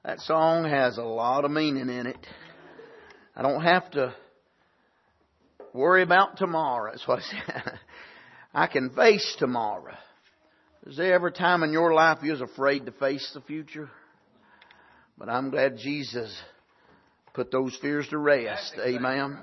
That song has a lot of meaning in it. I don't have to worry about tomorrow. That's what I said. I can face tomorrow. Is there ever a time in your life you was afraid to face the future? But I'm glad Jesus put those fears to rest. Amen.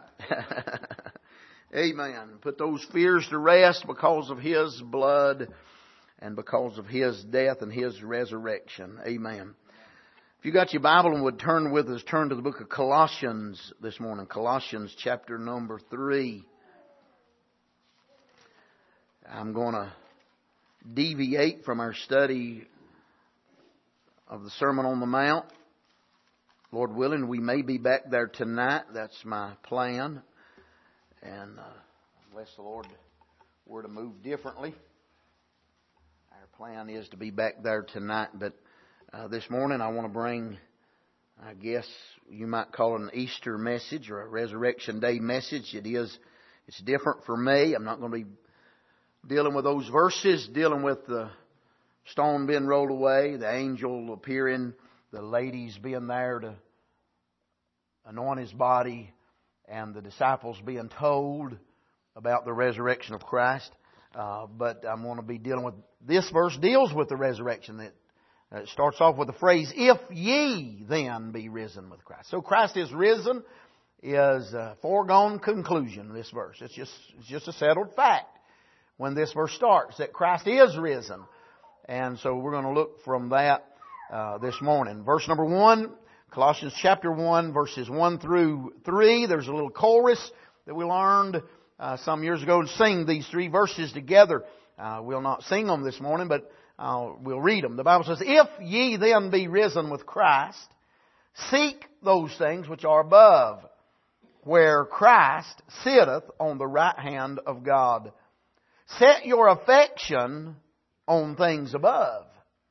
Amen. Put those fears to rest because of His blood and because of His death and His resurrection. Amen. If you got your Bible and would turn with us, turn to the book of Colossians this morning. Colossians chapter number 3. I'm going to deviate from our study of the Sermon on the Mount. Lord willing, we may be back there tonight. That's my plan. And unless the Lord were to move differently, our plan is to be back there tonight. But this morning I want to bring, I guess you might call it an Easter message or a Resurrection Day message. It's different for me. I'm not going to be dealing with those verses, dealing with the stone being rolled away, the angel appearing, the ladies being there to anoint His body, and the disciples being told about the resurrection of Christ. But I'm going to be dealing with, this verse deals with the resurrection. It starts off with the phrase, if ye then be risen with Christ. So Christ is risen is a foregone conclusion, this verse. It's just a settled fact when this verse starts, that Christ is risen. And so we're going to look from that this morning. Verse number 1, Colossians chapter 1, verses 1 through 3. There's a little chorus that we learned some years ago to sing these three verses together. We'll not sing them this morning, but we'll read them. The Bible says, if ye then be risen with Christ, seek those things which are above, where Christ sitteth on the right hand of God. Set your affection on things above,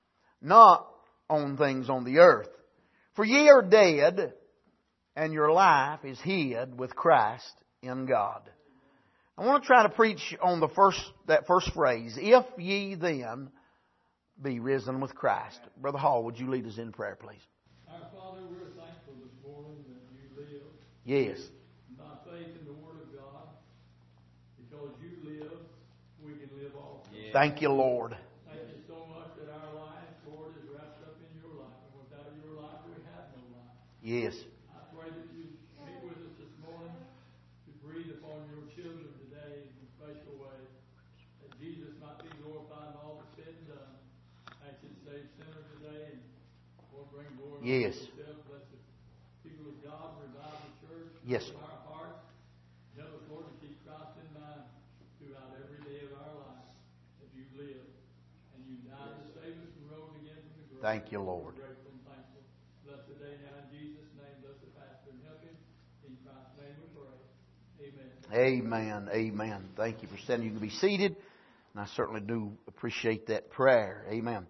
not on things on the earth. For ye are dead, and your life is hid with Christ in God. I want to try to preach on that first phrase, if ye then be risen with Christ. Brother Hall, would you lead us in prayer, please? Our Father, we're thankful this morning that you live. Yes. By faith in the Word of God. Because you live, we can live also. Yeah. Thank you, Lord. Thank you so much that our life, Lord, is wrapped up in your life. And without your life, we have no life. Yes. I pray that you meet with us this morning to breathe upon your children today in a special way. That Jesus might be glorified in all that's said and done. I should save sinners today and Lord, bring glory yes. to yourself. Bless the people of God, revive the church. Yes. Our hearts. Help us, Lord, to keep Christ in mind throughout every day of our lives that you live. And you died to save us and rose again from the grave. Thank you, Lord. We're grateful and thankful. Bless the day now in Jesus' name. Bless the pastor and help him. In Christ's name we pray. Amen. Amen. Amen. Thank you for standing. You can be seated. And I certainly do appreciate that prayer. Amen.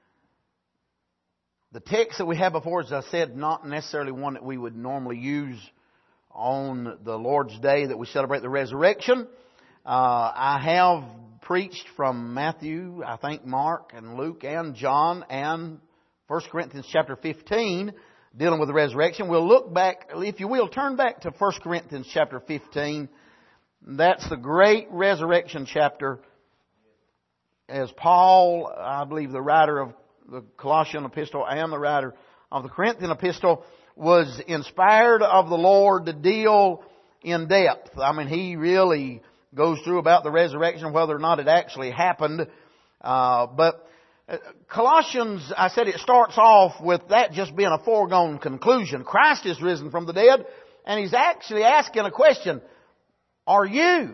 The text that we have before, as I said, not necessarily one that we would normally use on the Lord's Day that we celebrate the resurrection. I have preached from Matthew, I think Mark and Luke and John and 1 Corinthians chapter 15 dealing with the resurrection. We'll look back, if you will, turn back to 1 Corinthians chapter 15. That's the great resurrection chapter. As Paul, I believe the writer of the Colossian epistle and the writer of the Corinthian epistle, was inspired of the Lord to deal in depth. I mean, he really goes through about the resurrection, whether or not it actually happened. But Colossians, I said it starts off with that just being a foregone conclusion. Christ is risen from the dead, and He's actually asking a question. Are you?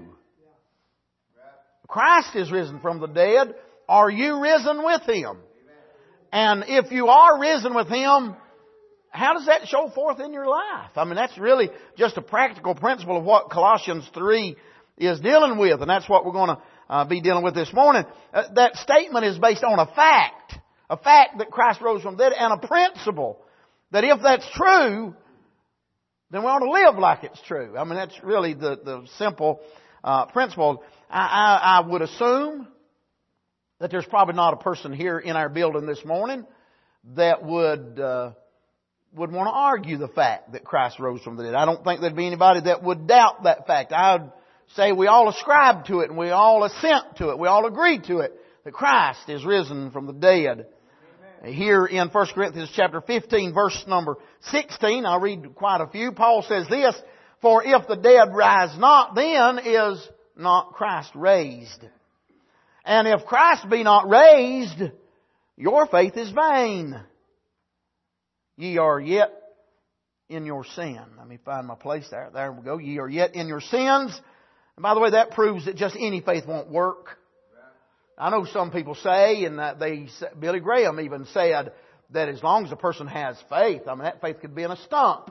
Christ is risen from the dead. Are you risen with Him? And if you are risen with Him, how does that show forth in your life? I mean, that's really just a practical principle of what Colossians 3 is dealing with. And that's what we're going to be dealing with this morning. That statement is based on a fact that Christ rose from the dead, and a principle that if that's true, then we ought to live like it's true. I mean, that's really the simple principle. I would assume that there's probably not a person here in our building this morning that would would want to argue the fact that Christ rose from the dead. I don't think there'd be anybody that would doubt that fact. I'd say we all ascribe to it and we all assent to it. We all agree to it, that Christ is risen from the dead. Amen. Here in 1 Corinthians chapter 15, verse number 16, I'll read quite a few. Paul says this, "For if the dead rise not, then is not Christ raised. And if Christ be not raised, your faith is vain. Ye are yet in your sin." Let me find my place there. There we go. Ye are yet in your sins. And by the way, that proves that just any faith won't work. I know some people say, and that Billy Graham even said, that as long as a person has faith, I mean, that faith could be in a stump,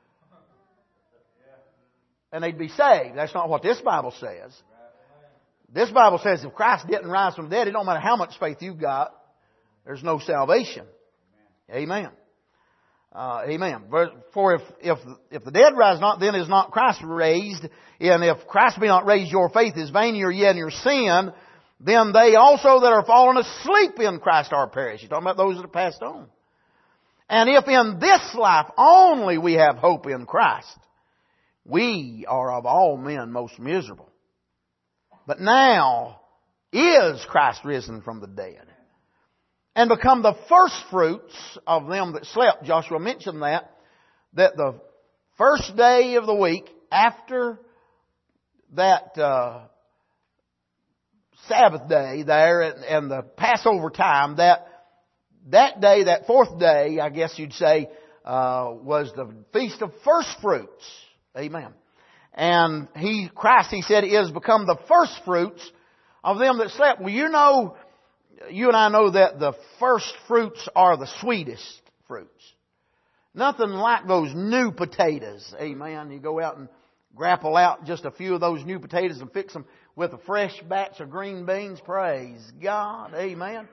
and they'd be saved. That's not what this Bible says. This Bible says if Christ didn't rise from the dead, it don't matter how much faith you've got, there's no salvation. Amen. Amen. For if the dead rise not, then is not Christ raised. And if Christ be not raised, your faith is vain, you are yet in your sin. Then they also that are fallen asleep in Christ are perished. You're talking about those that have passed on. And if in this life only we have hope in Christ, we are of all men most miserable. But now is Christ risen from the dead, and become the first fruits of them that slept. Joshua mentioned that the first day of the week after that Sabbath day there and the Passover time, that day, that fourth day, I guess you'd say, was the Feast of First Fruits. Amen. And Christ, he said, is become the first fruits of them that slept. Well, you know, you and I know that the first fruits are the sweetest fruits. Nothing like those new potatoes. Amen. You go out and grapple out just a few of those new potatoes and fix them with a fresh batch of green beans. Praise God. Amen.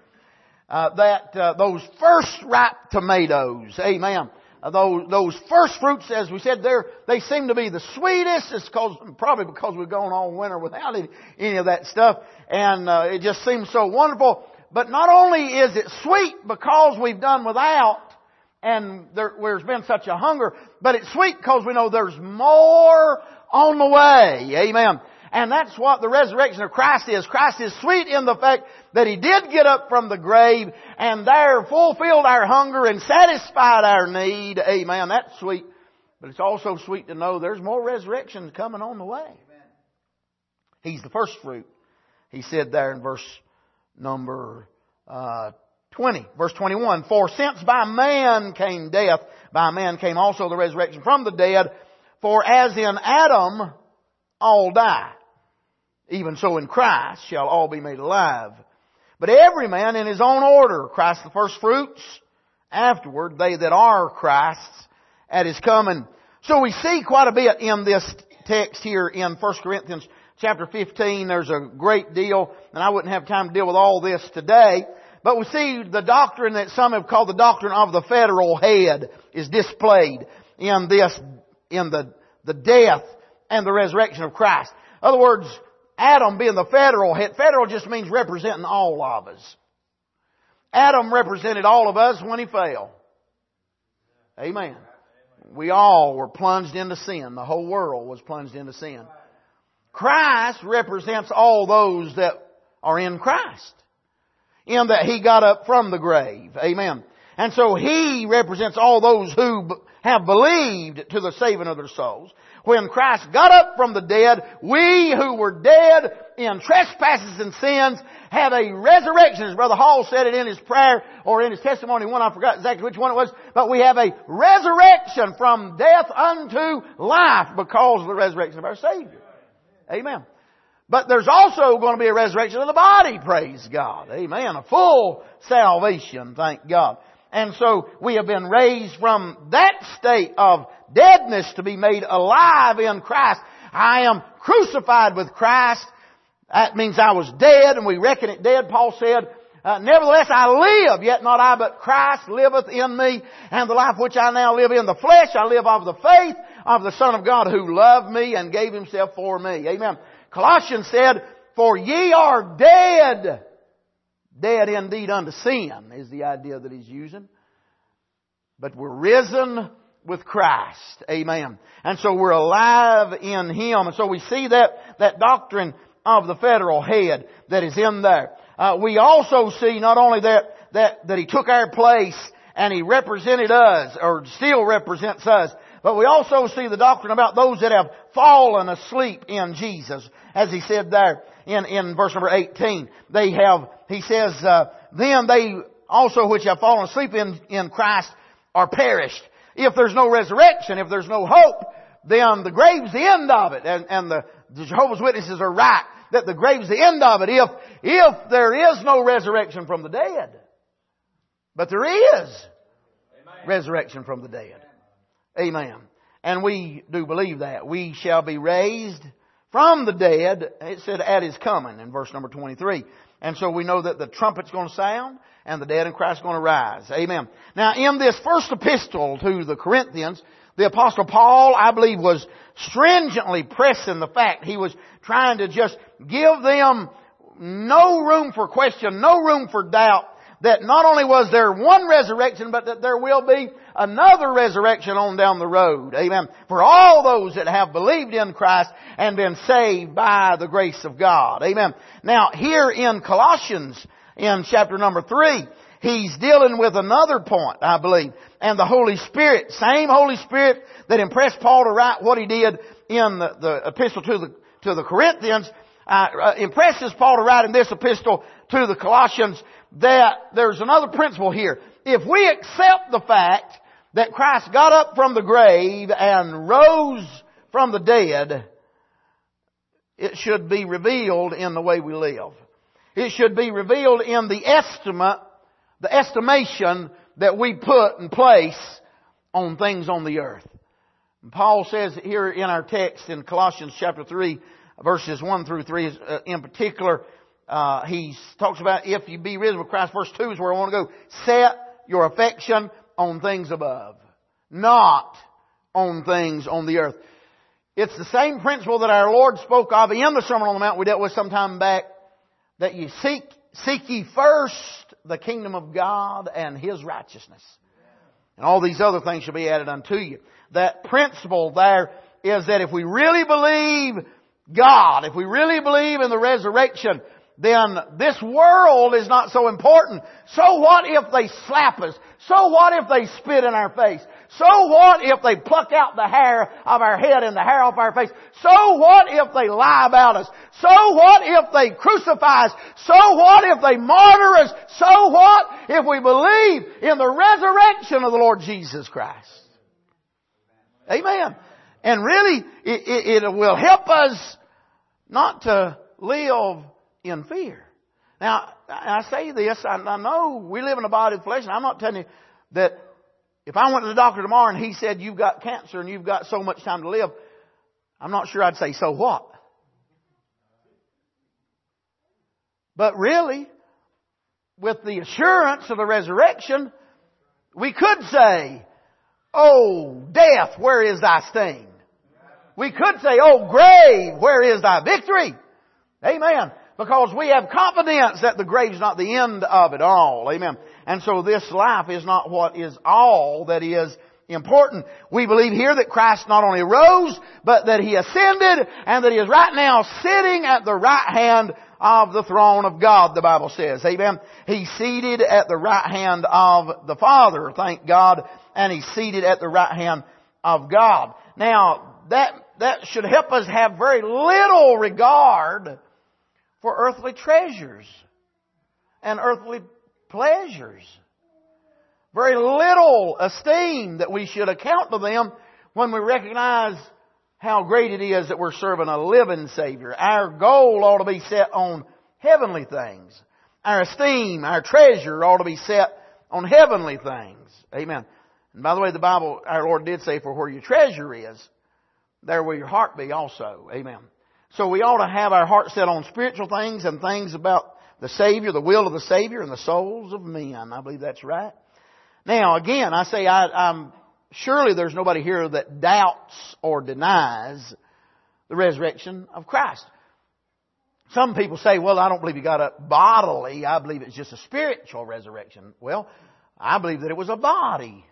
Those first ripe tomatoes. Amen. Those first fruits, as we said, they seem to be the sweetest. It's probably because we've gone all winter without any of that stuff. And it just seems so wonderful. But not only is it sweet because we've done without and there's been such a hunger, but it's sweet because we know there's more on the way. Amen. And that's what the resurrection of Christ is. Christ is sweet in the fact that He did get up from the grave and there fulfilled our hunger and satisfied our need. Amen. That's sweet. But it's also sweet to know there's more resurrections coming on the way. Amen. He's the first fruit. He said there in verse number 20, verse 21, "For since by man came death, by man came also the resurrection from the dead. For as in Adam all die, even so in Christ shall all be made alive. But every man in his own order, Christ the first fruits, afterward they that are Christ's at His coming." So we see quite a bit in this text here in 1 Corinthians chapter 15. There's a great deal, and I wouldn't have time to deal with all this today. But we see the doctrine that some have called the doctrine of the federal head is displayed in the death and the resurrection of Christ. In other words, Adam being the federal head. Federal just means representing all of us. Adam represented all of us when he fell. Amen. We all were plunged into sin. The whole world was plunged into sin. Christ represents all those that are in Christ, in that He got up from the grave. Amen. And so He represents all those who have believed to the saving of their souls. When Christ got up from the dead, we who were dead in trespasses and sins have a resurrection. As Brother Hall said it in his prayer or in his testimony, I forgot exactly which one it was, but we have a resurrection from death unto life because of the resurrection of our Savior. Amen. But there's also going to be a resurrection of the body, praise God. Amen. A full salvation, thank God. And so we have been raised from that state of deadness to be made alive in Christ. I am crucified with Christ. That means I was dead, and we reckon it dead. Paul said, "Nevertheless I live, yet not I, but Christ liveth in me. And the life which I now live in the flesh, I live of the faith of the Son of God who loved me and gave Himself for me." Amen. Colossians said, "For ye are dead." Dead indeed unto sin is the idea that he's using. but we're risen with Christ. Amen. And so we're alive in Him. And so we see that doctrine of the federal head that is in there. We also see not only that He took our place and He represented us, or still represents us, but we also see the doctrine about those that have fallen asleep in Jesus. As He said there in verse number 18. He says, then they also which have fallen asleep in Christ are perished. If there's no resurrection, if there's no hope, then the grave's the end of it. And the Jehovah's Witnesses are right that the grave's the end of it if there is no resurrection from the dead. But there is resurrection from the dead. Amen. And we do believe that. We shall be raised from the dead, it said, at His coming in verse number 23. And so we know that the trumpet's going to sound and the dead in Christ are going to rise. Amen. Now in this first epistle to the Corinthians, the Apostle Paul, I believe, was stringently pressing the fact. He was trying to just give them no room for question, no room for doubt, that not only was there one resurrection, but that there will be another resurrection on down the road. Amen. For all those that have believed in Christ and been saved by the grace of God. Amen. Now, here in Colossians, in chapter number 3, he's dealing with another point, I believe. And the Holy Spirit, same Holy Spirit that impressed Paul to write what he did in the epistle to the Corinthians, impresses Paul to write in this epistle to the Colossians, that there's another principle here. If we accept the fact that Christ got up from the grave and rose from the dead, it should be revealed in the way we live. It should be revealed in the estimation that we put and place on things on the earth. And Paul says here in our text in Colossians chapter 3, verses 1 through 3 in particular, he talks about if you be risen with Christ. Verse 2 is where I want to go. Set your affection on things above, not on things on the earth. It's the same principle that our Lord spoke of in the Sermon on the Mount we dealt with some time back, that you seek ye first the kingdom of God and His righteousness. And all these other things shall be added unto you. That principle there is that if we really believe God, if we really believe in the resurrection, then this world is not so important. So what if they slap us? So what if they spit in our face? So what if they pluck out the hair of our head and the hair off our face? So what if they lie about us? So what if they crucify us? So what if they martyr us? So what if we believe in the resurrection of the Lord Jesus Christ? Amen. And really, it will help us not to live in fear. Now, I say this, I know we live in a body of flesh, and I'm not telling you that if I went to the doctor tomorrow and he said you've got cancer and you've got so much time to live, I'm not sure I'd say, so what? But really, with the assurance of the resurrection, we could say, oh, death, where is thy sting? We could say, oh, grave, where is thy victory? Amen. Because we have confidence that the grave's not the end of it all. Amen. And so this life is not what is all that is important. We believe here that Christ not only rose, but that He ascended and that He is right now sitting at the right hand of the throne of God, the Bible says. Amen. He's seated at the right hand of the Father, thank God, and He's seated at the right hand of God. Now, that should help us have very little regard for earthly treasures and earthly pleasures. Very little esteem that we should account to them when we recognize how great it is that we're serving a living Savior. Our goal ought to be set on heavenly things. Our esteem, our treasure ought to be set on heavenly things. Amen. And by the way, the Bible, our Lord did say, for where your treasure is, there will your heart be also. Amen. So we ought to have our heart set on spiritual things and things about the Savior, the will of the Savior, and the souls of men. I believe that's right. Now, again, I say I'm surely there's nobody here that doubts or denies the resurrection of Christ. Some people say, well, I don't believe He got up bodily. I believe it's just a spiritual resurrection. Well, I believe that it was a body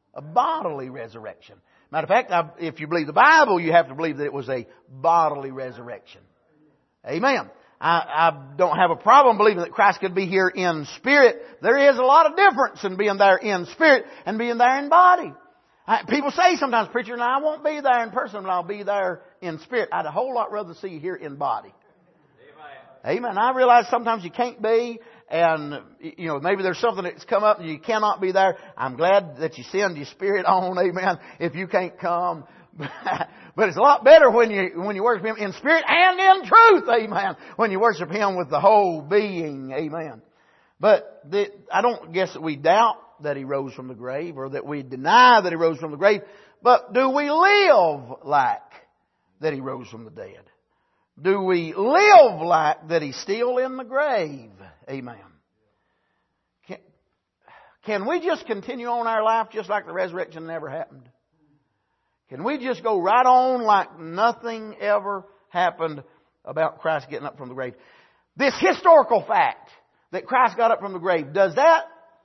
A bodily resurrection. Matter of fact, if you believe the Bible, you have to believe that it was a bodily resurrection. Amen. I don't have a problem believing that Christ could be here in spirit. There is a lot of difference in being there in spirit and being there in body. People say sometimes, preacher, I won't be there in person, but I'll be there in spirit. I'd a whole lot rather see you here in body. Amen. I realize sometimes you can't be, and maybe there's something that's come up and you cannot be there. I'm glad that you send your spirit on, amen, if you can't come. But it's a lot better when you worship Him in spirit and in truth, amen. When you worship Him with the whole being, amen. But I don't guess that we doubt that He rose from the grave, or that we deny that He rose from the grave. But do we live like that He rose from the dead? Do we live like that He's still in the grave? Amen. Can we just continue on our life just like the resurrection never happened? Can we just go right on like nothing ever happened about Christ getting up from the grave? This historical fact that Christ got up from the grave, does that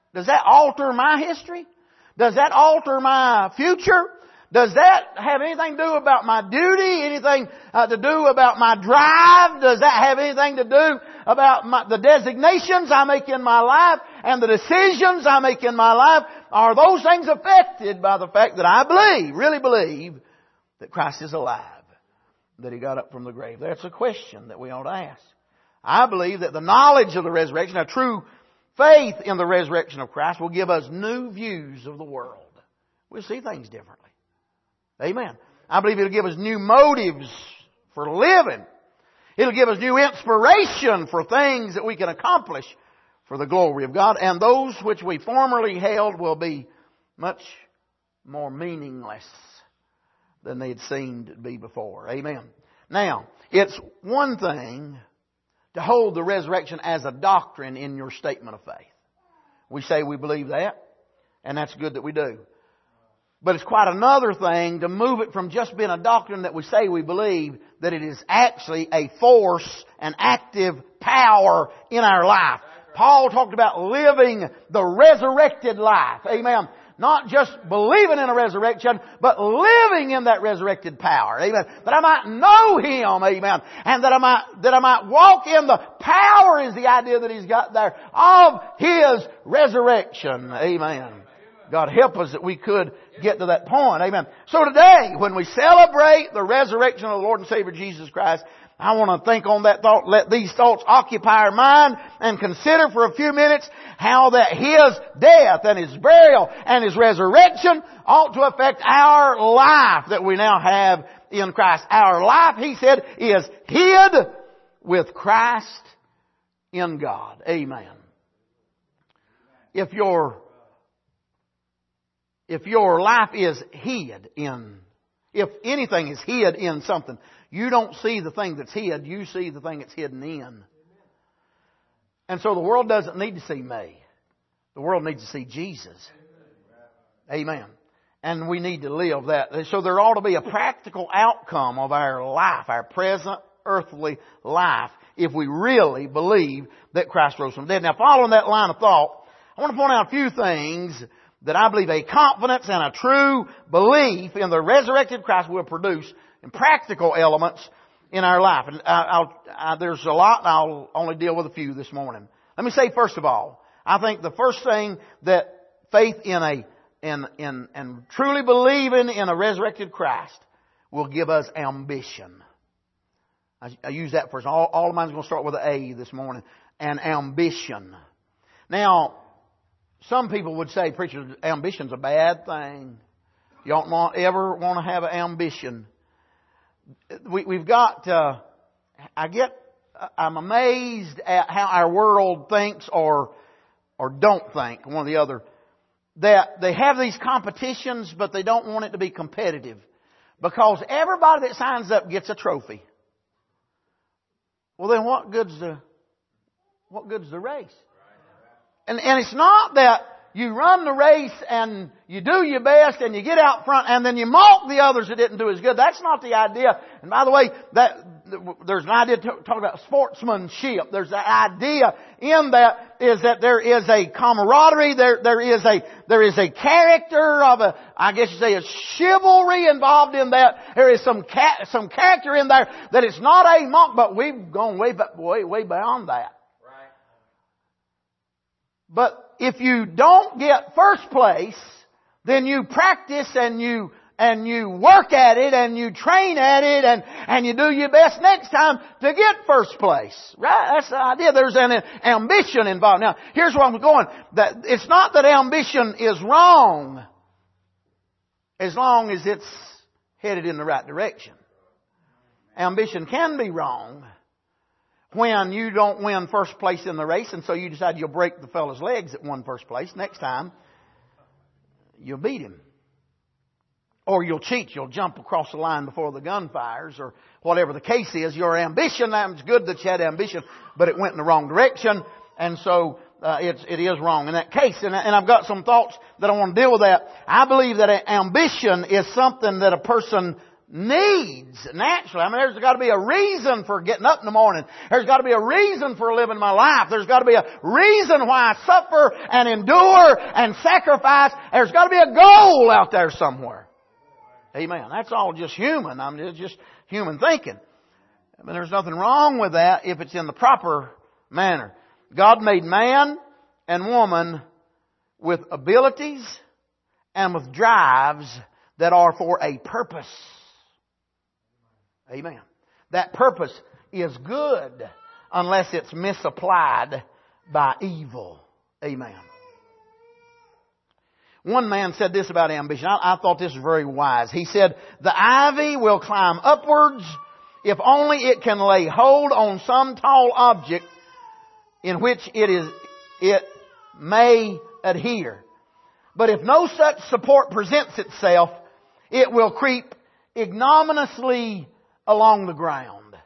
alter my history? Does that alter my future? Does that have anything to do about my duty? Anything to do about my drive? Does that have anything to do about the designations I make in my life and the decisions I make in my life? Are those things affected by the fact that I really believe, that Christ is alive, that He got up from the grave? That's a question that we ought to ask. I believe that the knowledge of the resurrection, a true faith in the resurrection of Christ, will give us new views of the world. We'll see things differently. Amen. I believe it'll give us new motives for living. It'll give us new inspiration for things that we can accomplish for the glory of God. And those which we formerly held will be much more meaningless than they had seemed to be before. Amen. Now, it's one thing to hold the resurrection as a doctrine in your statement of faith. We say we believe that, and that's good that we do. But it's quite another thing to move it from just being a doctrine that we say we believe, that it is actually a force, an active power in our life. Paul talked about living the resurrected life. Amen. Not just believing in a resurrection, but living in that resurrected power. Amen. That I might know Him. Amen. And that I might walk in the power, is the idea that He's got there, of His resurrection. Amen. God help us that we could get to that point. Amen. So today, when we celebrate the resurrection of the Lord and Savior Jesus Christ, I want to think on that thought. Let these thoughts occupy our mind and consider for a few minutes how that His death and His burial and His resurrection ought to affect our life that we now have in Christ. Our life, He said, is hid with Christ in God. Amen. If your life is hid in, if anything is hid in something, you don't see the thing that's hid, you see the thing that's hidden in. And so the world doesn't need to see me. The world needs to see Jesus. Amen. And we need to live that. So there ought to be a practical outcome of our life, our present earthly life, if we really believe that Christ rose from the dead. Now, following that line of thought, I want to point out a few things that I believe a confidence and a true belief in the resurrected Christ will produce in practical elements in our life. And there's a lot, and I'll only deal with a few this morning. Let me say, first of all, I think the first thing that faith in truly believing in a resurrected Christ will give us ambition. I use that first. All of mine's going to start with an A this morning. And ambition. Now, some people would say, preacher, ambition's a bad thing. You don't ever want to have an ambition. We've got, I'm amazed at how our world thinks or don't think, one or the other, that they have these competitions, but they don't want it to be competitive. Because everybody that signs up gets a trophy. Well, then what good's the race? And it's not that you run the race and you do your best and you get out front and then you mock the others that didn't do as good. That's not the idea. And by the way, that there's an idea talking about sportsmanship. There's an idea in that is that there is a camaraderie, there is a character of I guess you say a chivalry involved in that. There is some character in there that it's not a monk, but we've gone way beyond that. Right. But if you don't get first place, then you practice and you work at it and you train at it and you do your best next time to get first place. Right? That's the idea. There's an ambition involved. Now, here's where I'm going. That it's not that ambition is wrong as long as it's headed in the right direction. Ambition can be wrong when you don't win first place in the race and so you decide you'll break the fellow's legs that won first place. Next time, you'll beat him. Or you'll cheat. You'll jump across the line before the gun fires or whatever the case is. Your ambition, it's good that you had ambition, but it went in the wrong direction. And so it is wrong in that case. And I've got some thoughts that I want to deal with that. I believe that ambition is something that a person needs naturally. I mean, there's got to be a reason for getting up in the morning. There's got to be a reason for living my life. There's got to be a reason why I suffer and endure and sacrifice. There's got to be a goal out there somewhere. Amen. That's all just human. I mean, it's just human thinking. I mean, there's nothing wrong with that if it's in the proper manner. God made man and woman with abilities and with drives that are for a purpose. Amen. That purpose is good unless it's misapplied by evil. Amen. One man said this about ambition. I thought this was very wise. He said, the ivy will climb upwards if only it can lay hold on some tall object in which it may adhere. But if no such support presents itself, it will creep ignominiously along the ground.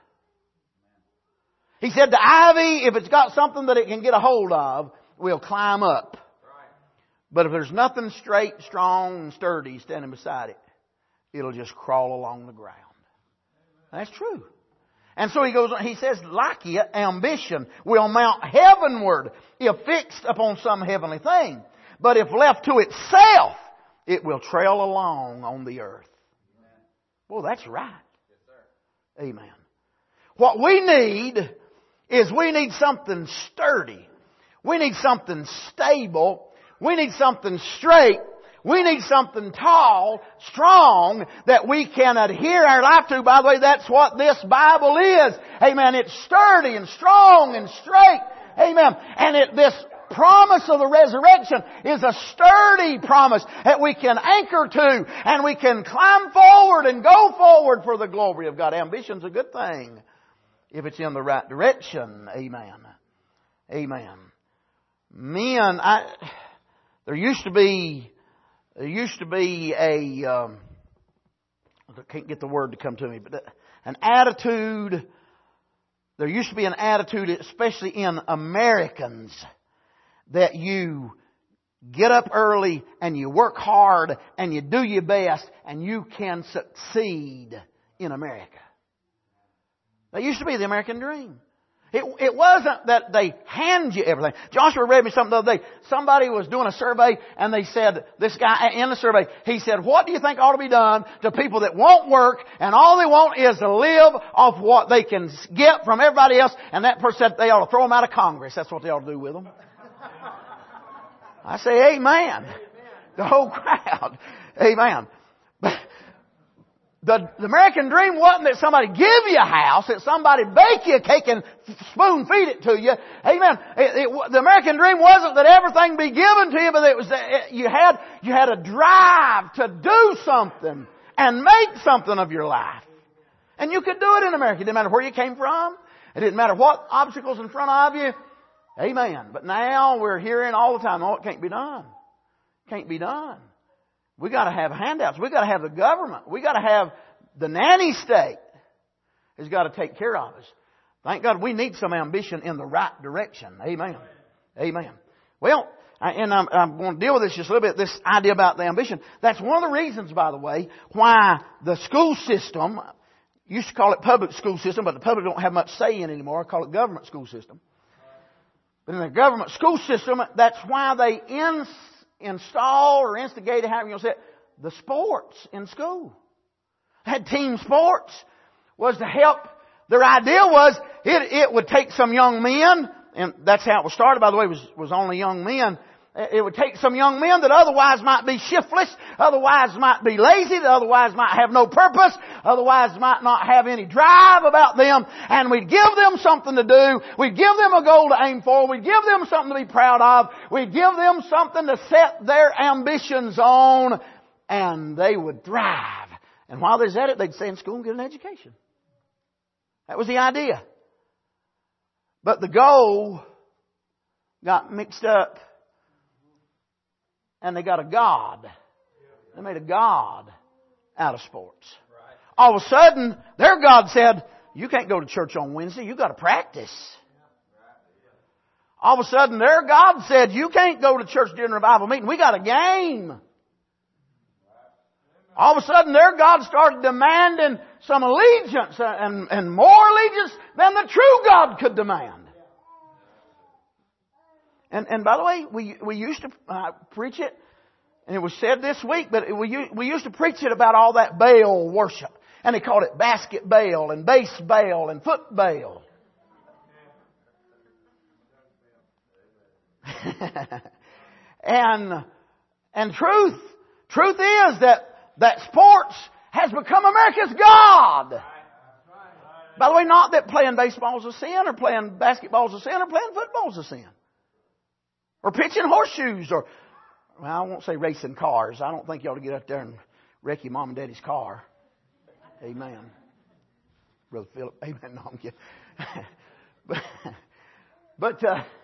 He said the ivy, if it's got something that it can get a hold of, will climb up. But if there's nothing straight, strong, and sturdy standing beside it, it'll just crawl along the ground. That's true. And so he says, like it, ambition will mount heavenward if fixed upon some heavenly thing. But if left to itself, it will trail along on the earth. Well, that's right. Amen. What we need is something sturdy. We need something stable. We need something straight. We need something tall, strong, that we can adhere our life to. By the way, that's what this Bible is. Amen. It's sturdy and strong and straight. Amen. And this promise of the resurrection is a sturdy promise that we can anchor to and we can climb forward and go forward for the glory of God. Ambition's a good thing if it's in the right direction. Amen. Amen. Men, there used to be a, I can't get the word to come to me, but an attitude, there used to be an attitude, especially in Americans, that you get up early and you work hard and you do your best and you can succeed in America. That used to be the American dream. It wasn't that they hand you everything. Joshua read me something the other day. Somebody was doing a survey and they said, this guy in the survey, he said, what do you think ought to be done to people that won't work and all they want is to live off what they can get from everybody else? And that person said they ought to throw them out of Congress. That's what they ought to do with them. I say amen. The whole crowd. Amen. The American dream wasn't that somebody give you a house, that somebody bake you a cake and spoon feed it to you. Amen. The American dream wasn't that everything be given to you, but it was that you had a drive to do something and make something of your life. And you could do it in America. It didn't matter where you came from. It didn't matter what obstacles in front of you. Amen. But now we're hearing all the time, oh, it can't be done. Can't be done. We got to have handouts. We got to have the government. We got to have the nanny state has got to take care of us. Thank God we need some ambition in the right direction. Amen. Amen. Well, I'm going to deal with this just a little bit, this idea about the ambition. That's one of the reasons, by the way, why the school system, used to call it public school system, but the public don't have much say in it anymore. I call it government school system. But in the government school system, that's why they install or instigated, however you want to say it, the sports in school. Had team sports was to help. Their idea was it would take some young men, and that's how it was started, by the way, was only young men. It would take some young men that otherwise might be shiftless, otherwise might be lazy, otherwise might have no purpose, otherwise might not have any drive about them, and we'd give them something to do, we'd give them a goal to aim for, we'd give them something to be proud of, we'd give them something to set their ambitions on, and they would thrive. And while they're at it, they'd stay in school and get an education. That was the idea. But the goal got mixed up. And they got a god. They made a god out of sports. All of a sudden, their God said, you can't go to church on Wednesday. You've got to practice. All of a sudden, their God said, you can't go to church during revival meeting. We got a game. All of a sudden, their God started demanding some allegiance and more allegiance than the true God could demand. And by the way, we used to preach it, and it was said this week, but we used to preach it about all that Baal worship. And they called it basket Baal and base Baal and foot Baal. and truth is that sports has become America's God. By the way, not that playing baseball is a sin, or playing basketball is a sin, or playing football is a sin. Or pitching horseshoes, or, well, I won't say racing cars. I don't think you ought to get out there and wreck your mom and daddy's car. Amen. Brother Philip, amen. No, I'm kidding. but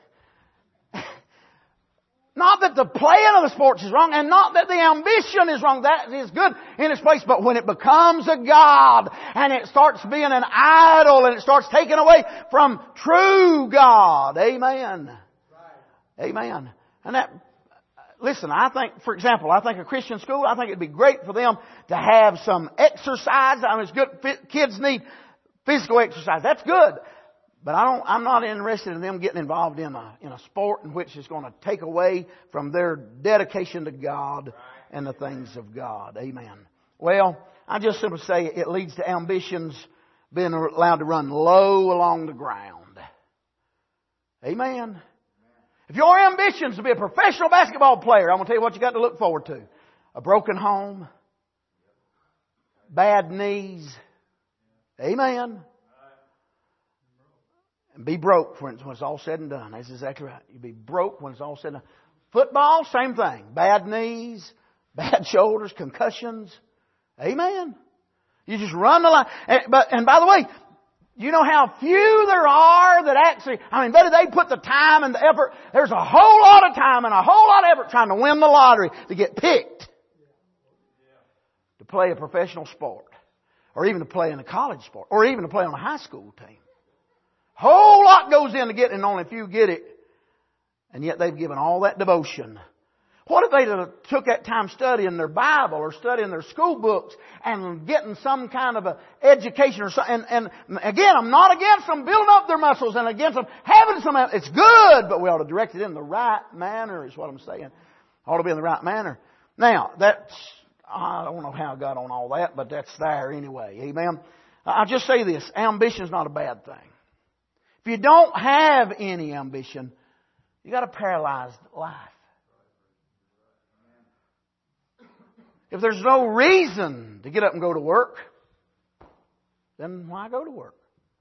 not that the playing of the sports is wrong, and not that the ambition is wrong. That is good in its place. But when it becomes a god, and it starts being an idol, and it starts taking away from true God. Amen. Amen. And listen, I think, for example, I think a Christian school, I think it'd be great for them to have some exercise. I mean, it's good. Kids need physical exercise. That's good. But I'm not interested in them getting involved in a sport in which is going to take away from their dedication to God and the things of God. Amen. Well, I just simply say it leads to ambitions being allowed to run low along the ground. Amen. If your ambition is to be a professional basketball player, I'm going to tell you what you got to look forward to. A broken home. Bad knees. Amen. And be broke when it's all said and done. That's exactly right. You'll be broke when it's all said and done. Football, same thing. Bad knees, bad shoulders, concussions. Amen. You just run the line. And by the way, you know how few there are that actually, they put the time and the effort. There's a whole lot of time and a whole lot of effort trying to win the lottery to get picked to play a professional sport, or even to play in a college sport, or even to play on a high school team. Whole lot goes into getting it, and only a few get it. And yet they've given all that devotion. What if they took that time studying their Bible or studying their school books and getting some kind of a education or something? And again, I'm not against them building up their muscles and against them having some. It's good, but we ought to direct it in the right manner, is what I'm saying. Ought to be in the right manner. Now, I don't know how I got on all that, but that's there anyway. Amen. I'll just say this. Ambition is not a bad thing. If you don't have any ambition, you got a paralyzed life. If there's no reason to get up and go to work, then why go to work?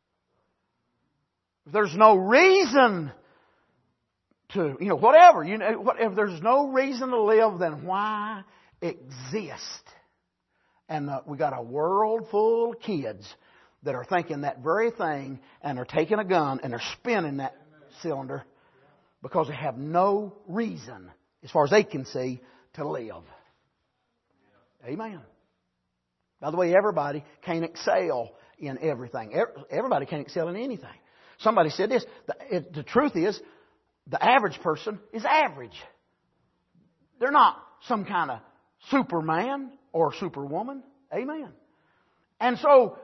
If there's no reason to, whatever, if there's no reason to live, then why exist? And we got a world full of kids that are thinking that very thing, and they're taking a gun and they're spinning that cylinder because they have no reason, as far as they can see, to live. Amen. By the way, everybody can't excel in everything. Everybody can't excel in anything. Somebody said this. The truth is, the average person is average. They're not some kind of Superman or Superwoman. Amen. And so,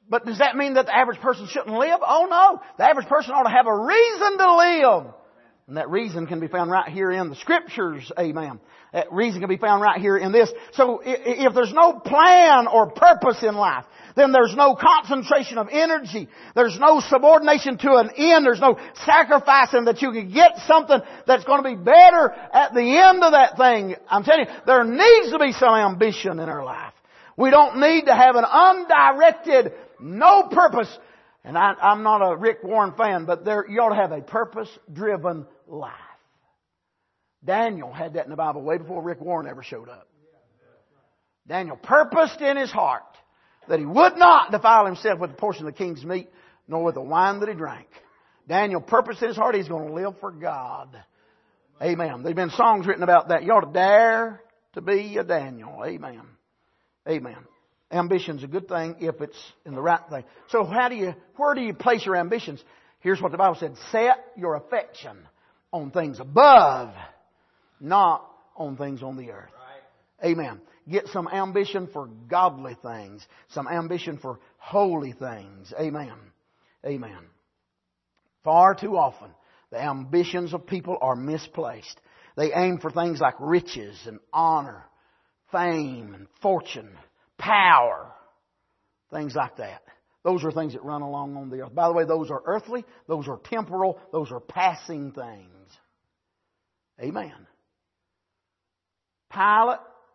But does that mean that the average person shouldn't live? Oh no. The average person ought to have a reason to live. And that reason can be found right here in the Scriptures. Amen. That reason can be found right here in this. So if there's no plan or purpose in life, then there's no concentration of energy. There's no subordination to an end. There's no sacrificing that you can get something that's going to be better at the end of that thing. I'm telling you, there needs to be some ambition in our life. We don't need to have an undirected, no purpose. And I'm not a Rick Warren fan, but you ought to have a purpose-driven life. Daniel had that in the Bible way before Rick Warren ever showed up. Daniel purposed in his heart that he would not defile himself with a portion of the king's meat, nor with the wine that he drank. Daniel purposed in his heart he's going to live for God. Amen. There's been songs written about that. You ought to dare to be a Daniel. Amen. Amen. Ambition's a good thing if it's in the right thing. So where do you place your ambitions? Here's what the Bible said. Set your affection on things above, not on things on the earth. Right. Amen. Get some ambition for godly things. Some ambition for holy things. Amen. Amen. Far too often, the ambitions of people are misplaced. They aim for things like riches and honor, fame and fortune, power, things like that. Those are things that run along on the earth. By the way, those are earthly, those are temporal, those are passing things. Amen. Pilate,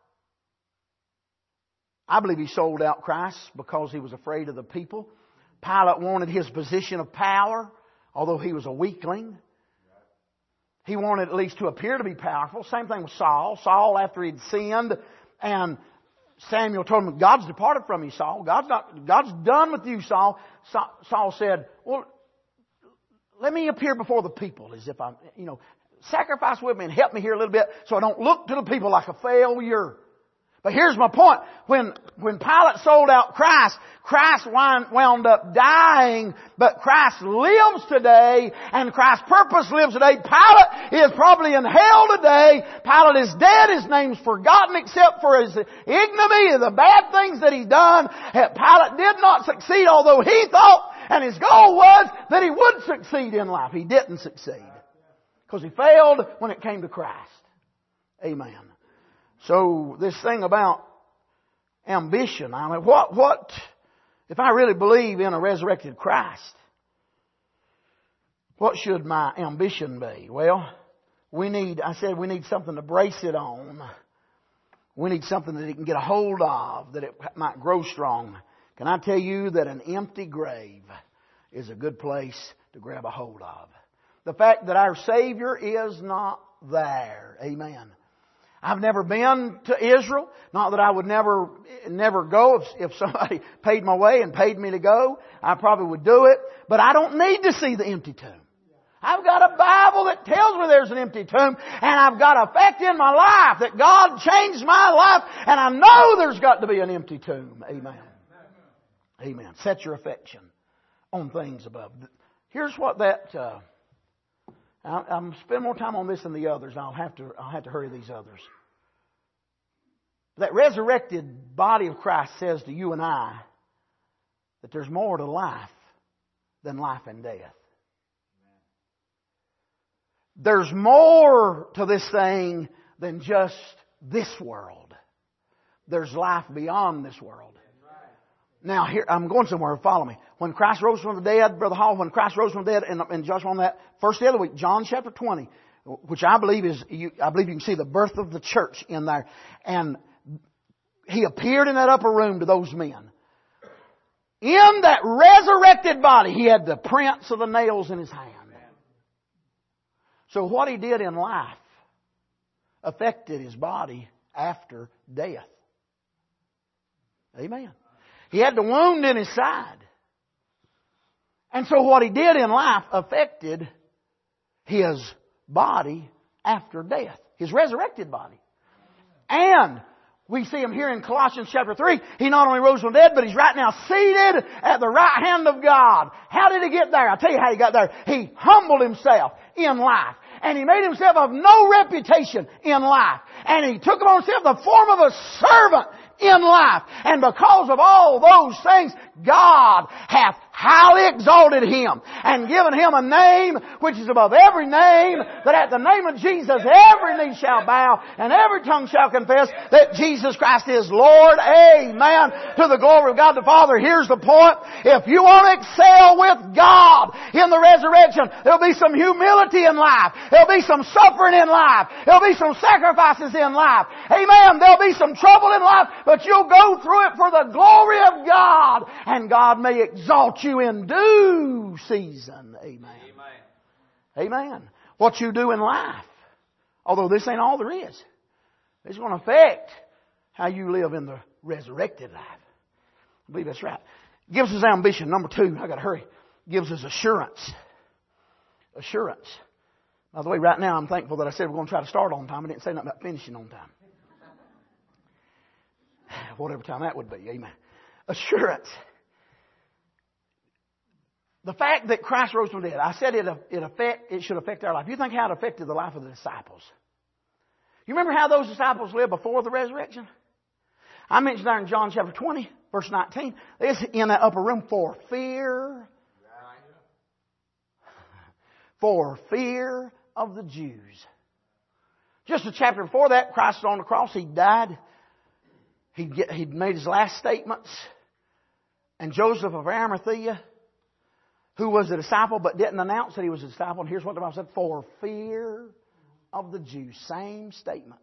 I believe he sold out Christ because he was afraid of the people. Pilate wanted his position of power, although he was a weakling. He wanted at least to appear to be powerful. Same thing with Saul. Saul, after he'd sinned, and Samuel told him, God's departed from you, Saul. God's done with you, Saul. Saul said, well, let me appear before the people as if I'm, sacrifice with me and help me here a little bit so I don't look to the people like a failure. But here's my point. When Pilate sold out Christ wound up dying, but Christ lives today, and Christ's purpose lives today. Pilate is probably in hell today. Pilate is dead. His name's forgotten except for his ignominy and the bad things that he's done. Pilate did not succeed, although he thought, and his goal was, that he would succeed in life. He didn't succeed. Because he failed when it came to Christ. Amen. So this thing about ambition, I mean, what if I really believe in a resurrected Christ? What should my ambition be? Well, we need something to brace it on. We need something that it can get a hold of, that it might grow strong. Can I tell you that an empty grave is a good place to grab a hold of? The fact that our Savior is not there. Amen. I've never been to Israel. Not that I would never go. If somebody paid my way and paid me to go, I probably would do it. But I don't need to see the empty tomb. I've got a Bible that tells me there's an empty tomb. And I've got a fact in my life that God changed my life. And I know there's got to be an empty tomb. Amen. Amen. Set your affection on things above. Here's what that... I'm spending more time on this than the others. I'll have to hurry these others. That resurrected body of Christ says to you and I that there's more to life than life and death. There's more to this thing than just this world. There's life beyond this world. Now, here, I'm going somewhere. Follow me. When Christ rose from the dead, Brother Hall, when Christ rose from the dead, and Joshua on that first day of the week, John chapter 20, which I believe you can see the birth of the church in there. And He appeared in that upper room to those men. In that resurrected body, He had the prints of the nails in His hand. So what He did in life affected His body after death. Amen. He had the wound in His side. And so what He did in life affected His body after death. His resurrected body. And we see Him here in Colossians chapter 3. He not only rose from the dead, but He's right now seated at the right hand of God. How did He get there? I'll tell you how He got there. He humbled Himself in life. And He made Himself of no reputation in life. And He took upon Himself the form of a servant in life. And because of all those things, God hath highly exalted Him and given Him a name which is above every name, that at the name of Jesus every knee shall bow and every tongue shall confess that Jesus Christ is Lord. Amen. To the glory of God the Father. Here's the point. If you want to excel with God in the resurrection, there'll be some humility in life. There'll be some suffering in life. There'll be some sacrifices in life. Amen. There'll be some trouble in life, but you'll go through it for the glory of God, and God may exalt you in due season. Amen. Amen. What you do in life, although this ain't all there is, it's going to affect how you live in the resurrected life. I believe that's right. Gives us ambition. Number 2, I got to hurry. Gives us assurance. Assurance. By the way, right now I'm thankful that I said we're going to try to start on time. I didn't say nothing about finishing on time. Whatever time that would be. Amen. Assurance. The fact that Christ rose from the dead, I said it should affect our life. You think how it affected the life of the disciples? You remember how those disciples lived before the resurrection? I mentioned there in John chapter 20, verse 19. They was in that upper room for fear. For fear of the Jews. Just a chapter before that, Christ was on the cross. He died. He'd made his last statements. And Joseph of Arimathea, who was a disciple but didn't announce that he was a disciple. And here's what the Bible said. For fear of the Jews. Same statement.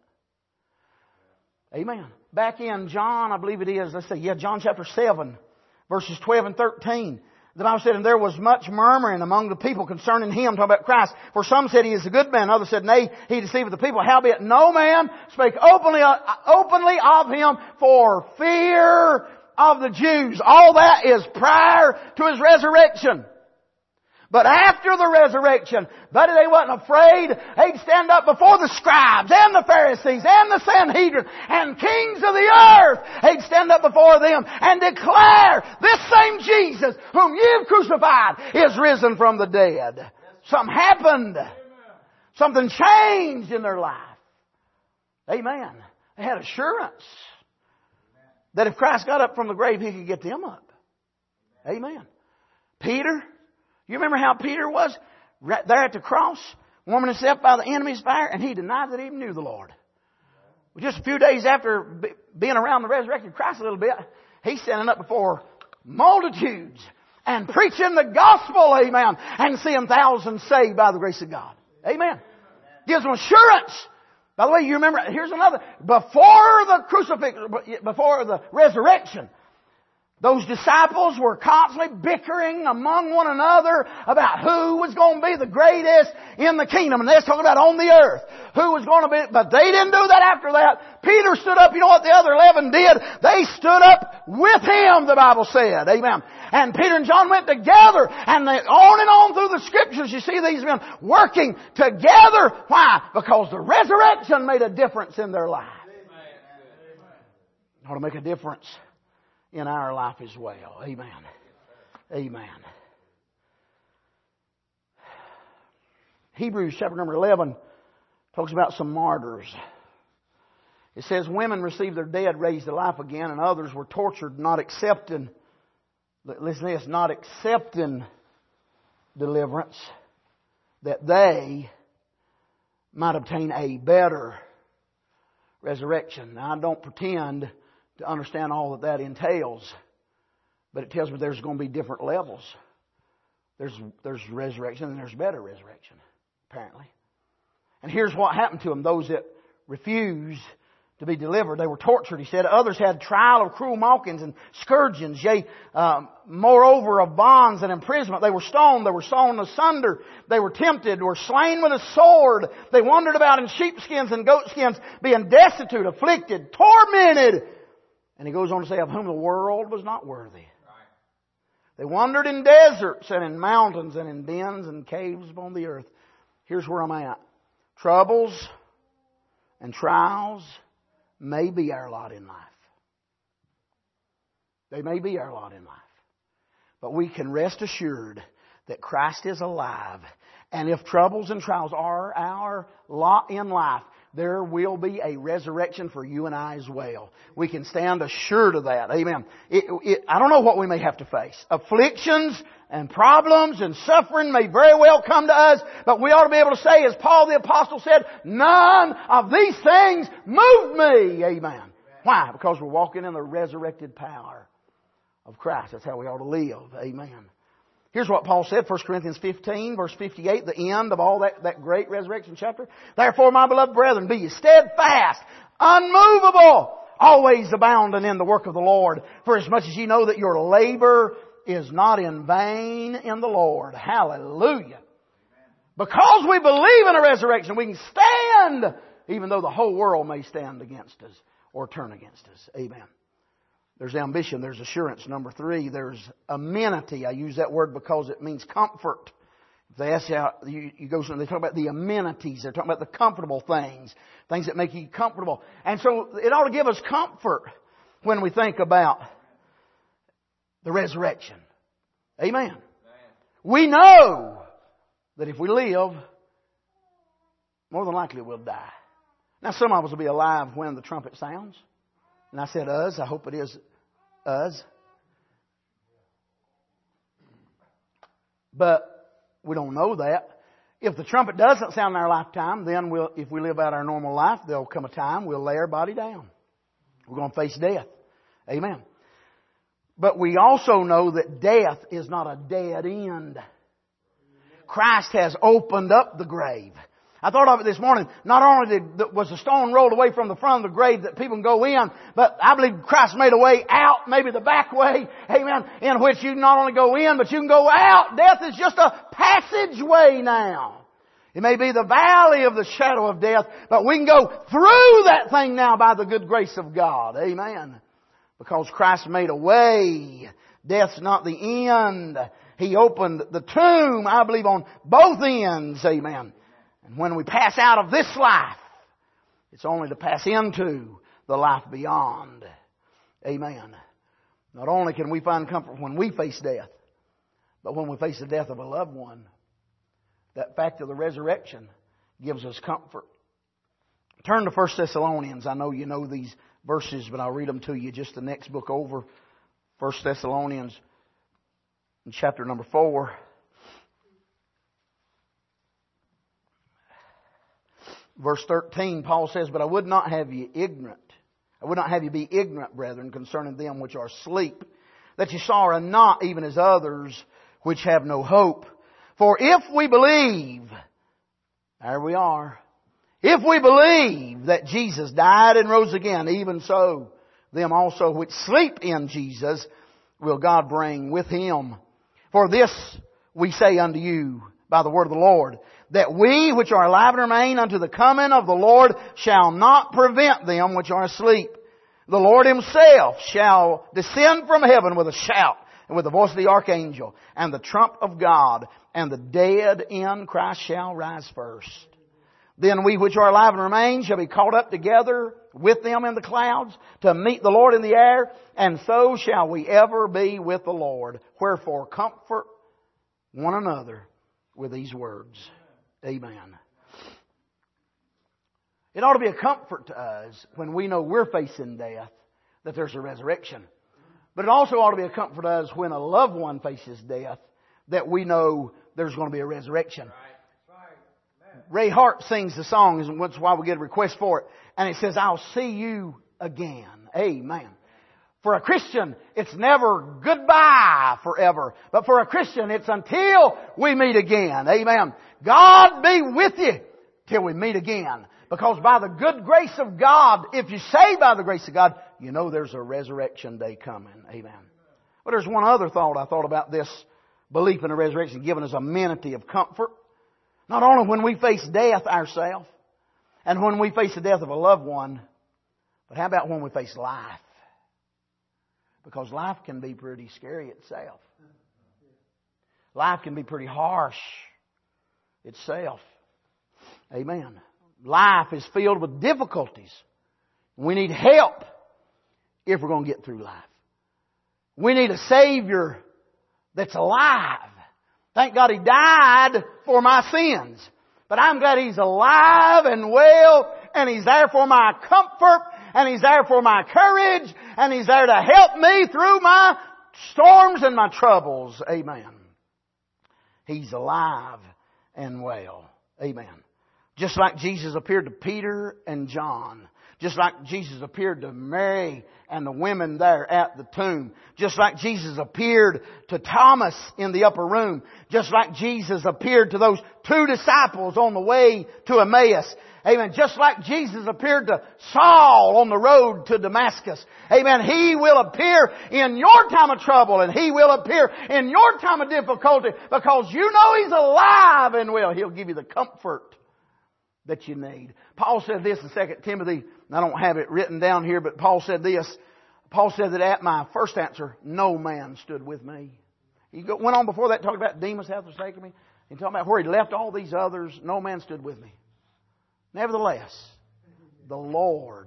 Amen. Back in John, I believe it is. Let's see. John chapter 7, verses 12 and 13. The Bible said, and there was much murmuring among the people concerning Him, talking about Christ. For some said He is a good man. Others said, nay, He deceiveth the people. Howbeit no man spake openly of Him for fear of the Jews. All that is prior to His resurrection. But after the resurrection, buddy, they wasn't afraid. They'd stand up before the scribes and the Pharisees and the Sanhedrin and kings of the earth. They'd stand up before them and declare, this same Jesus whom you've crucified is risen from the dead. Something happened. Something changed in their life. Amen. They had assurance that if Christ got up from the grave, He could get them up. Amen. Peter, you remember how Peter was? Right there at the cross, warming himself by the enemy's fire, and he denied that he even knew the Lord. Just a few days after being around the resurrected Christ a little bit, he's standing up before multitudes and preaching the gospel, amen, and seeing thousands saved by the grace of God. Amen. Gives them assurance. By the way, you remember, here's another. Before the crucifixion, before the resurrection, those disciples were constantly bickering among one another about who was going to be the greatest in the kingdom. And they was talking about on the earth. Who was going to be, but they didn't do that after that. Peter stood up. You know what the other 11 did? They stood up with him, the Bible said. Amen. And Peter and John went together. And on and on through the Scriptures, you see these men working together. Why? Because the resurrection made a difference in their life. It ought to make a difference in our life as well. Amen. Amen. Hebrews chapter number 11 talks about some martyrs. It says women received their dead raised to life again, and others were tortured, not accepting, listen to this, not accepting deliverance, that they might obtain a better resurrection. Now, I don't pretend to understand all that entails, but it tells me there's going to be different levels. There's resurrection and there's better resurrection, apparently. And here's what happened to them. Those that refused to be delivered, they were tortured, he said. Others had trial of cruel mockings and scourgings, yea, moreover of bonds and imprisonment. They were stoned, they were sawn asunder, they were tempted, were slain with a sword. They wandered about in sheepskins and goatskins, being destitute, afflicted, tormented. And he goes on to say, of whom the world was not worthy. They wandered in deserts and in mountains and in dens and caves upon the earth. Here's where I'm at. Troubles and trials may be our lot in life. They may be our lot in life. But we can rest assured that Christ is alive. And if troubles and trials are our lot in life, there will be a resurrection for you and I as well. We can stand assured of that. Amen. I don't know what we may have to face. Afflictions and problems and suffering may very well come to us, but we ought to be able to say, as Paul the Apostle said, none of these things move me. Amen. Why? Because we're walking in the resurrected power of Christ. That's how we ought to live. Amen. Here's what Paul said, 1 Corinthians 15, verse 58, the end of all that great resurrection chapter. Therefore, my beloved brethren, be ye steadfast, unmovable, always abounding in the work of the Lord, for as much as ye know that your labor is not in vain in the Lord. Hallelujah. Because we believe in a resurrection, we can stand, even though the whole world may stand against us or turn against us. Amen. There's ambition, there's assurance. Number 3, there's amenity. I use that word because it means comfort. If they ask you go somewhere, they talk about the amenities. They're talking about the comfortable things. Things that make you comfortable. And so it ought to give us comfort when we think about the resurrection. Amen. We know that if we live, more than likely we'll die. Now some of us will be alive when the trumpet sounds. And I said us. I hope it is us. But we don't know that. If the trumpet doesn't sound in our lifetime, then if we live out our normal life, there'll come a time we'll lay our body down. We're going to face death. Amen. But we also know that death is not a dead end. Christ has opened up the grave. I thought of it this morning. Not only was the stone rolled away from the front of the grave that people can go in, but I believe Christ made a way out, maybe the back way, amen, in which you not only go in, but you can go out. Death is just a passageway now. It may be the valley of the shadow of death, but we can go through that thing now by the good grace of God. Amen. Because Christ made a way. Death's not the end. He opened the tomb, I believe, on both ends. Amen. And when we pass out of this life, it's only to pass into the life beyond. Amen. Not only can we find comfort when we face death, but when we face the death of a loved one, that fact of the resurrection gives us comfort. Turn to 1 Thessalonians. I know you know these verses, but I'll read them to you just the next book over. 1 Thessalonians in chapter number 4. Verse 13, Paul says, but I would not have you ignorant. I would not have you be ignorant, brethren, concerning them which are asleep, that you sorrow not even as others which have no hope. For if we believe, there we are, if we believe that Jesus died and rose again, even so, them also which sleep in Jesus will God bring with Him. For this we say unto you by the word of the Lord, that we which are alive and remain unto the coming of the Lord shall not prevent them which are asleep. The Lord Himself shall descend from heaven with a shout, and with the voice of the archangel, and the trump of God, and the dead in Christ shall rise first. Then we which are alive and remain shall be caught up together with them in the clouds to meet the Lord in the air, and so shall we ever be with the Lord. Wherefore comfort one another with these words. Amen. It ought to be a comfort to us when we know we're facing death, that there's a resurrection. But it also ought to be a comfort to us when a loved one faces death, that we know there's going to be a resurrection. Ray Hart sings the song, and that's why we get a request for it. And it says, I'll see you again. Amen. For a Christian, it's never goodbye forever. But for a Christian, it's until we meet again. Amen. God be with you till we meet again. Because by the good grace of God, if you say by the grace of God, you know there's a resurrection day coming. Amen. But there's one other thought I thought about this belief in a resurrection giving us amenity of comfort. Not only when we face death ourselves and when we face the death of a loved one, but how about when we face life? Because life can be pretty scary itself. Life can be pretty harsh itself. Amen. Life is filled with difficulties. We need help if we're going to get through life. We need a Savior that's alive. Thank God He died for my sins. But I'm glad He's alive and well and He's there for my comfort, and He's there for my courage, and He's there to help me through my storms and my troubles. Amen. He's alive and well. Amen. Just like Jesus appeared to Peter and John. Just like Jesus appeared to Mary and the women there at the tomb. Just like Jesus appeared to Thomas in the upper room. Just like Jesus appeared to those 2 disciples on the way to Emmaus. Amen. Just like Jesus appeared to Saul on the road to Damascus. Amen. He will appear in your time of trouble, and He will appear in your time of difficulty, because you know He's alive and well. He'll give you the comfort that you need. Paul said this in 2 Timothy. I don't have it written down here, but Paul said this. Paul said that at my first answer, no man stood with me. He went on before that, talking about Demas hath forsaken me. He talking about where he left all these others. No man stood with me. Nevertheless, the Lord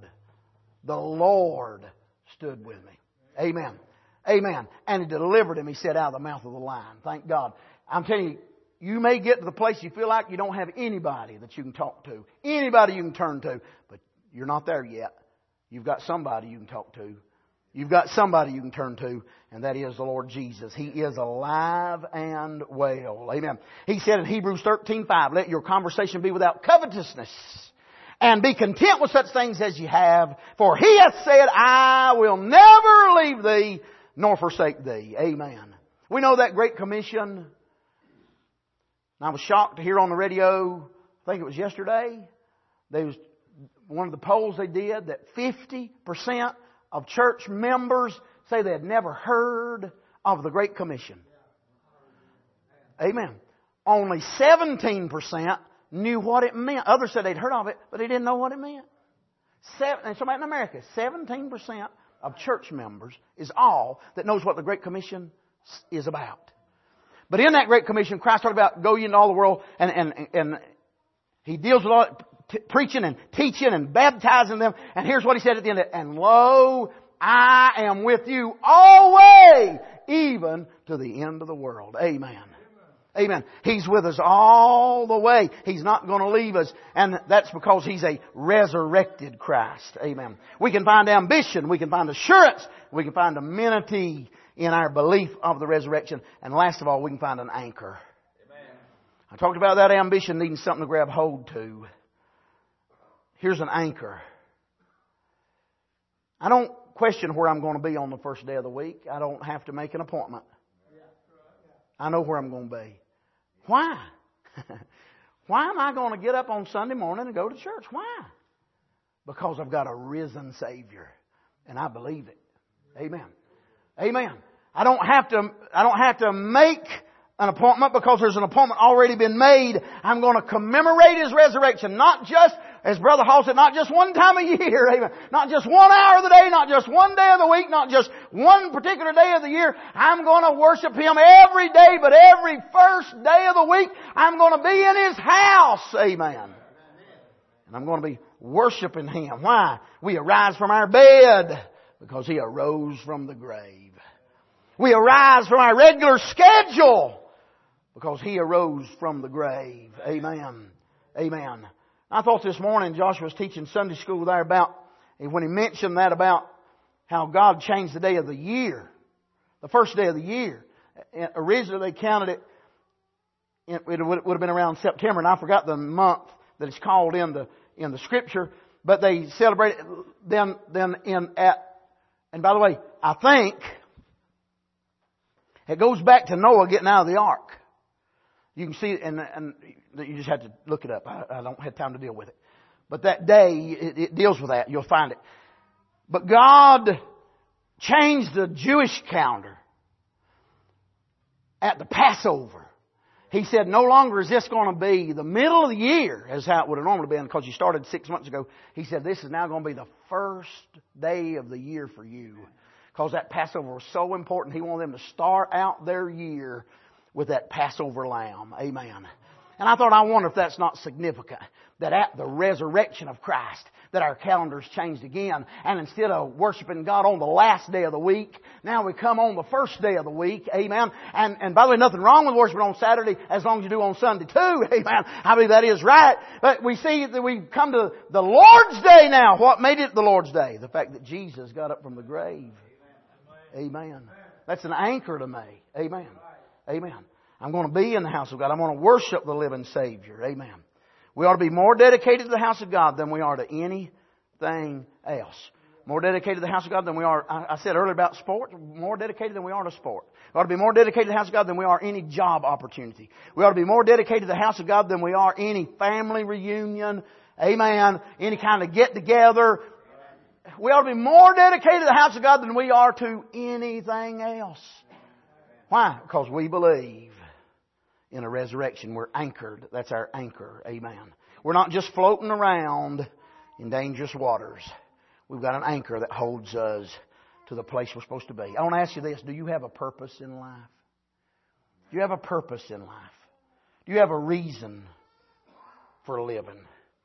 stood with me. Amen. Amen. And He delivered him, He said, out of the mouth of the lion. Thank God. I'm telling you, you may get to the place you feel like you don't have anybody that you can talk to. Anybody you can turn to. But you're not there yet. You've got somebody you can talk to. You've got somebody you can turn to, and that is the Lord Jesus. He is alive and well. Amen. He said in Hebrews 13:5, let your conversation be without covetousness, and be content with such things as you have. For He hath said, I will never leave thee nor forsake thee. Amen. We know that Great Commission. And I was shocked to hear on the radio, I think it was yesterday, there was one of the polls they did that 50% of church members say they had never heard of the Great Commission. Amen. Only 17% knew what it meant. Others said they'd heard of it, but they didn't know what it meant. And somebody in America, 17% of church members is all that knows what the Great Commission is about. But in that Great Commission, Christ talked about go ye into all the world, and He deals with all preaching and teaching and baptizing them. And here's what He said at the end. And lo, I am with you always, even to the end of the world. Amen. Amen. He's with us all the way. He's not going to leave us. And that's because He's a resurrected Christ. Amen. We can find ambition. We can find assurance. We can find amenity in our belief of the resurrection. And last of all, we can find an anchor. Amen. I talked about that ambition needing something to grab hold to. Here's an anchor. I don't question where I'm going to be on the first day of the week. I don't have to make an appointment. I know where I'm going to be. Why? Why am I going to get up on Sunday morning and go to church? Why? Because I've got a risen Savior. And I believe it. Amen. Amen. I don't have to make an appointment because there's an appointment already been made. I'm going to commemorate His resurrection. Not just, as Brother Hall said, not just one time a year. Amen. Not just 1 hour of the day, not just one day of the week, not just one particular day of the year. I'm going to worship Him every day, but every first day of the week, I'm going to be in His house. Amen. And I'm going to be worshiping Him. Why? We arise from our bed because He arose from the grave. We arise from our regular schedule because He arose from the grave. Amen. Amen. I thought this morning Joshua was teaching Sunday school there about, when he mentioned that about how God changed the day of the year. The first day of the year. Originally they counted it, it would have been around September, and I forgot the month that it's called in the Scripture. But they celebrate it then and by the way, I think it goes back to Noah getting out of the ark. You can see it, and you just have to look it up. I don't have time to deal with it. But that day, it deals with that. You'll find it. But God changed the Jewish calendar at the Passover. He said, no longer is this going to be the middle of the year, as how it would have normally been, because you started 6 months ago. He said, this is now going to be the first day of the year for you. Because that Passover was so important. He wanted them to start out their year with that Passover lamb. Amen. And I thought, I wonder if that's not significant. That at the resurrection of Christ, that our calendars changed again. And instead of worshiping God on the last day of the week, now we come on the first day of the week. Amen. And by the way, nothing wrong with worshiping on Saturday as long as you do on Sunday too. Amen. I believe that is right. But we see that we come to the Lord's Day now. What made it the Lord's Day? The fact that Jesus got up from the grave. Amen. That's an anchor to me. Amen. Amen. I'm going to be in the house of God. I'm going to worship the living Savior. Amen. We ought to be more dedicated to the house of God than we are to anything else. More dedicated to the house of God than we are, I said earlier about sport, more dedicated than we are to sport. We ought to be more dedicated to the house of God than we are any job opportunity. We ought to be more dedicated to the house of God than we are any family reunion. Amen. Any kind of get together. We ought to be more dedicated to the house of God than we are to anything else. Why? Because we believe in a resurrection. We're anchored. That's our anchor. Amen. We're not just floating around in dangerous waters. We've got an anchor that holds us to the place we're supposed to be. I want to ask you this. Do you have a purpose in life? Do you have a purpose in life? Do you have a reason for living?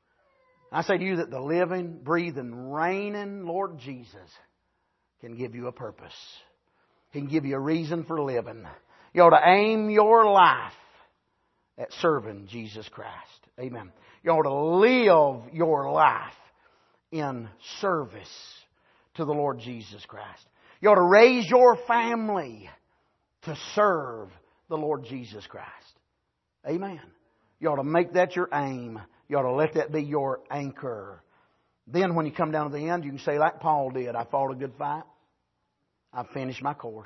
I say to you that the living, breathing, reigning Lord Jesus can give you a purpose. He can give you a reason for living. You ought to aim your life at serving Jesus Christ. Amen. You ought to live your life in service to the Lord Jesus Christ. You ought to raise your family to serve the Lord Jesus Christ. Amen. You ought to make that your aim. You ought to let that be your anchor. Then when you come down to the end, you can say like Paul did, I fought a good fight. I've finished my course.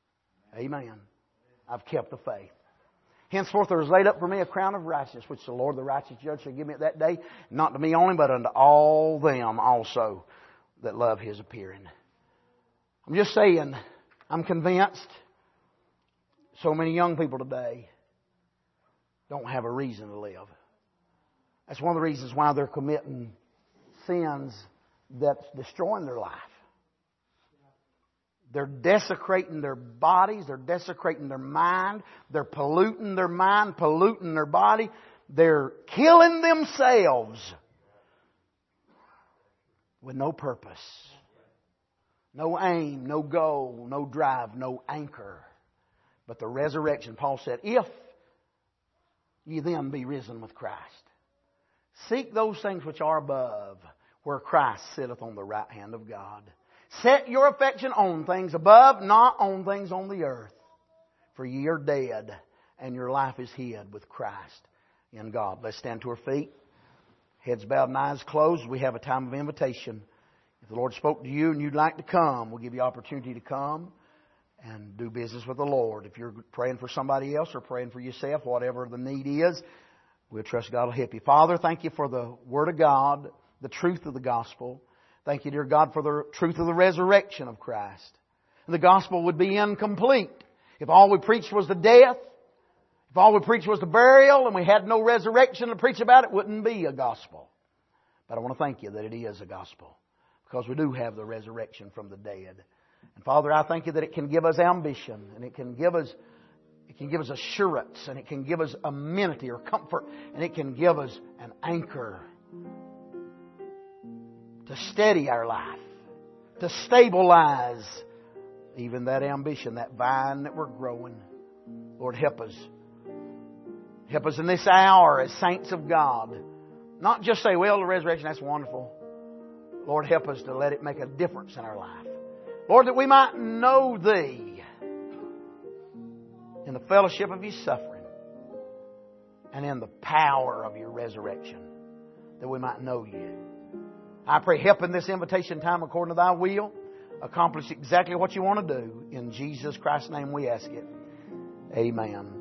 Amen. I've kept the faith. Henceforth there is laid up for me a crown of righteousness, which the Lord the righteous judge shall give me at that day, not to me only, but unto all them also that love His appearing. I'm just saying, I'm convinced so many young people today don't have a reason to live. That's one of the reasons why they're committing sins that's destroying their life. They're desecrating their bodies. They're desecrating their mind. They're polluting their mind, polluting their body. They're killing themselves with no purpose, no aim, no goal, no drive, no anchor. But the resurrection, Paul said, if ye then be risen with Christ, seek those things which are above, where Christ sitteth on the right hand of God. Set your affection on things above, not on things on the earth. For ye are dead, and your life is hid with Christ in God. Let's stand to our feet. Heads bowed and eyes closed. We have a time of invitation. If the Lord spoke to you and you'd like to come, we'll give you opportunity to come and do business with the Lord. If you're praying for somebody else or praying for yourself, whatever the need is, we'll trust God will help you. Father, thank you for the Word of God, the truth of the gospel. Thank you, dear God, for the truth of the resurrection of Christ. And the gospel would be incomplete if all we preached was the death, if all we preached was the burial, and we had no resurrection to preach about, it wouldn't be a gospel. But I want to thank you that it is a gospel, because we do have the resurrection from the dead. And Father, I thank you that it can give us ambition, and it can give us assurance, and it can give us amenity or comfort, and it can give us an anchor to steady our life, to stabilize even that ambition, that vine that we're growing. Lord, help us. Help us in this hour as saints of God. Not just say, well, the resurrection, that's wonderful. Lord, help us to let it make a difference in our life. Lord, that we might know Thee in the fellowship of Your suffering and in the power of Your resurrection, that we might know You. I pray, help in this invitation time according to Thy will. Accomplish exactly what You want to do. In Jesus Christ's name we ask it. Amen.